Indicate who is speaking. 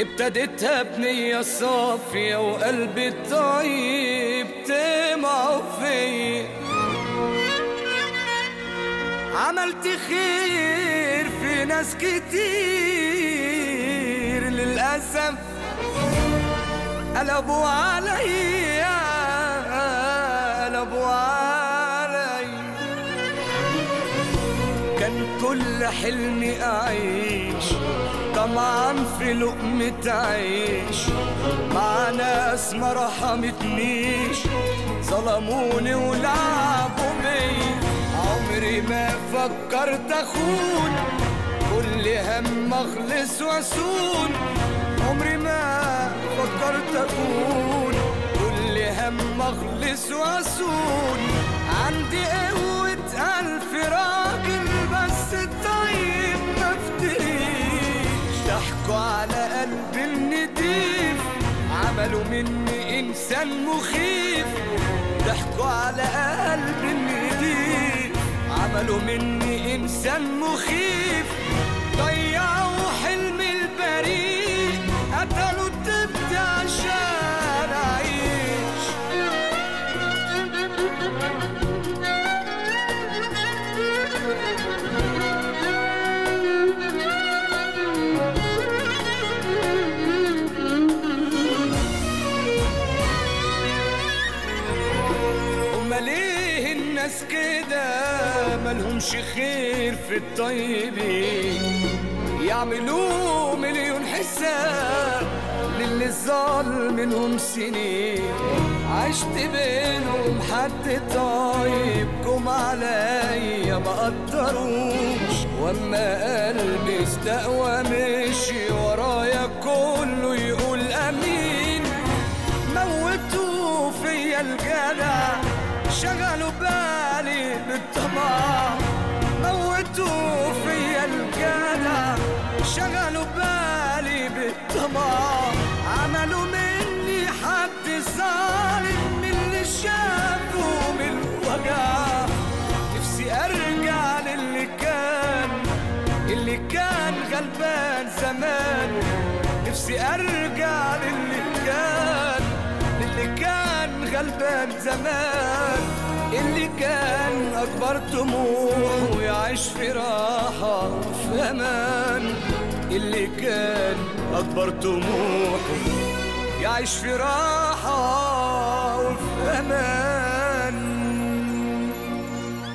Speaker 1: ابتديتها بنية صافية وقلبي الطيب طمعوا فيا. عملت خير في ناس كتير للأسف قلبوا عليا قلبوا عليا. كان كل حلمي أعيش طمعا في لقمة عيش مع ناس ما رحمتنيش، ظلموني ولعبوا بيا. عمري ما فكرت أخون، كل هم أخلص وأسون. عمري ما فكرت أخون، كل هم أخلص وأسون. عندي قوة 1000 راجل بس الطيب مفتريش. ضحكوا على قلبي النضيف، عملوا مني إنسان مخيف. ضحكوا على قلبي النضيف، عملوا مني إنسان مخيف. ضيعوا حلمي البريء، قتلوا الطفل عشان أعيش. ليه الناس كده ملهمش خير في الطيبين؟ يعملوا مليون حساب للي ظل منهم سنين. عشت بينهم حد طيب جم عليا ما قدروش، واما قلبي استقوى مشي ورايا كله يقول امين. موتوا فيا الجدع، شغلوا بالي بالطمع. موتوا فيا الجدع، شغلوا بالي بالطمع. عملوا مني حد ظالم من اللي شافوا من الوجع. نفسي ارجع للي كان غلبان زمان. نفسي ارجع للي كان غلبان زمان، اللي كان أكبر طموحه يعيش في راحة وفي أمان. اللي كان أكبر طموحه يعيش في راحة